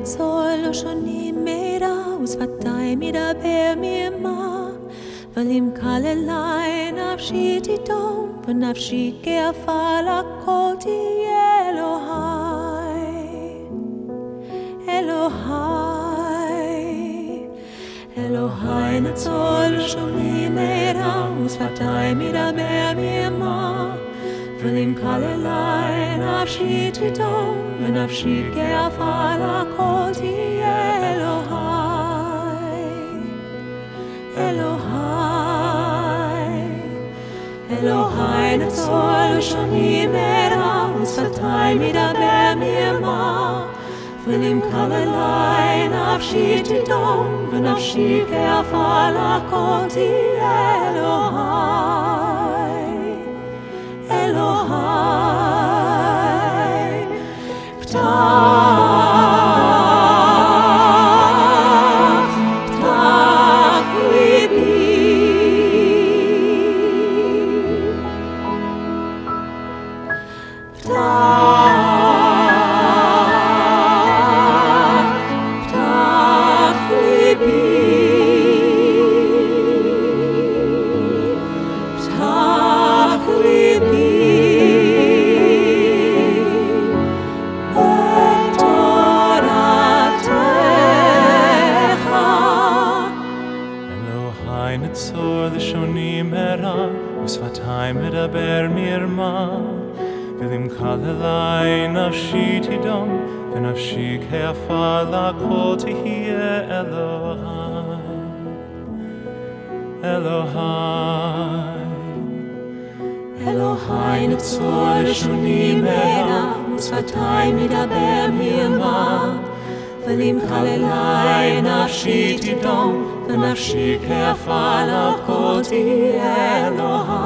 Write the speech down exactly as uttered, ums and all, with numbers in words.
נצור לא שונים מרע ושפתיים ידבר מרמה אבל אם קל אליי נפשי תדום ונפשי כעפר הכל תהיה אלוהי אלוהי אלוהי נצור לא שונים מרע ושפתיים ידבר מרמה אבל אם קל אליי נפשי תדום ונפשי כעפר הכל תהיה אלוהי אלוהי אלוהי נצור לשוני מרע ושפתיים ידבר מרמה אבל אם קל אליי נפשי תדום ונפשי כעפר הכל תהיה אלוהי אלוהי פתח פתח ליבי פתח פתח ליבי פתח ליבי נצור לשוני מרע ושפתיים מדבר מרמה ואם קל אליי נפשי תדום ונפשי כעפר הכל תהיה אלוהי אלוהי אלוהי נצור לשוני מרע ושפתיים מדבר מרמה אבל אם קל אליי נפשי תדום ונפשי כעפר הכל תהיה אלוהי